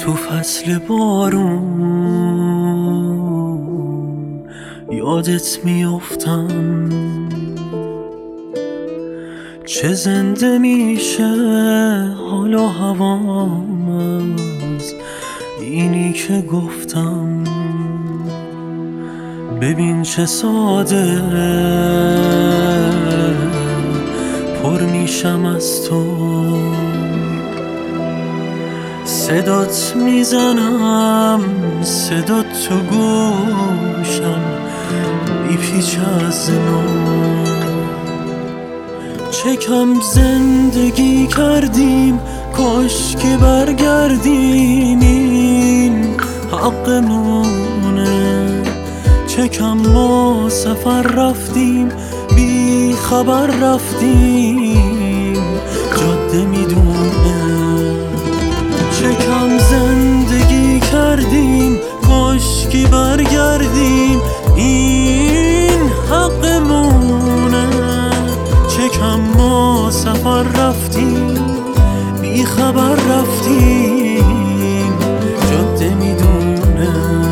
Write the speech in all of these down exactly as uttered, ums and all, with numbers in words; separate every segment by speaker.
Speaker 1: تو فصل بارون یادت میافتم، چه زنده میشه حال و هوام از اینی که گفتم. ببین چه ساده پر میشم از تو، صدات میزنم، صدات تو گوشم میپیچ از نو. چه کم زندگی کردیم، کاش که برگردیم، این حقمونه. چه کم ما سفر رفتیم، بی خبر رفتیم، جاده میدونه. چه کم زندگی کردیم، کاش که برگردیم، این حقمونه. چه کم ما سفر رفتیم، بی خبر رفتیم، جاده میدونه.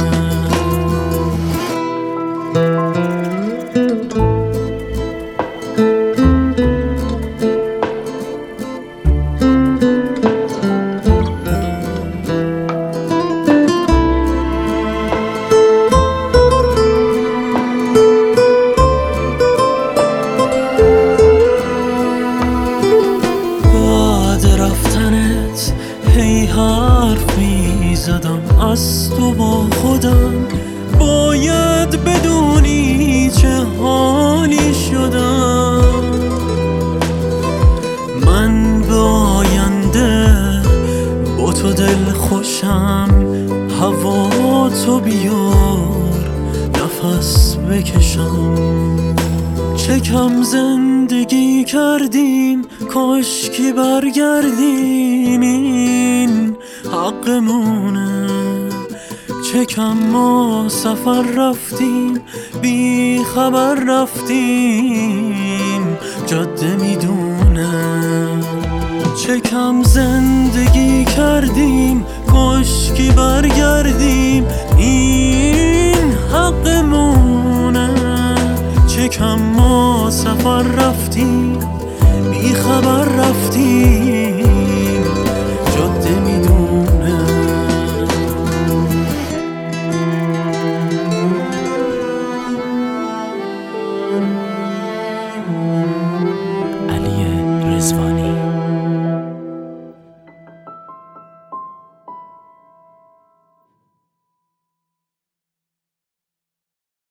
Speaker 1: هی حرف می زدم از تو با خودم، باید بدونی چه حالی شدم. من به آینده با تو دل خوشم، هوا تو بیار نفس بکشم. چه کم زندگی کردیم، کاش که برگردیم، این حقمونه. چه کم ما سفر رفتیم، بی خبر رفتیم، جاده میدونه. چه کم زندگی کردیم، کاش که برگردیم، این حقمونه. چه کم ما سفر رفتیم، بی خبر رفتیم،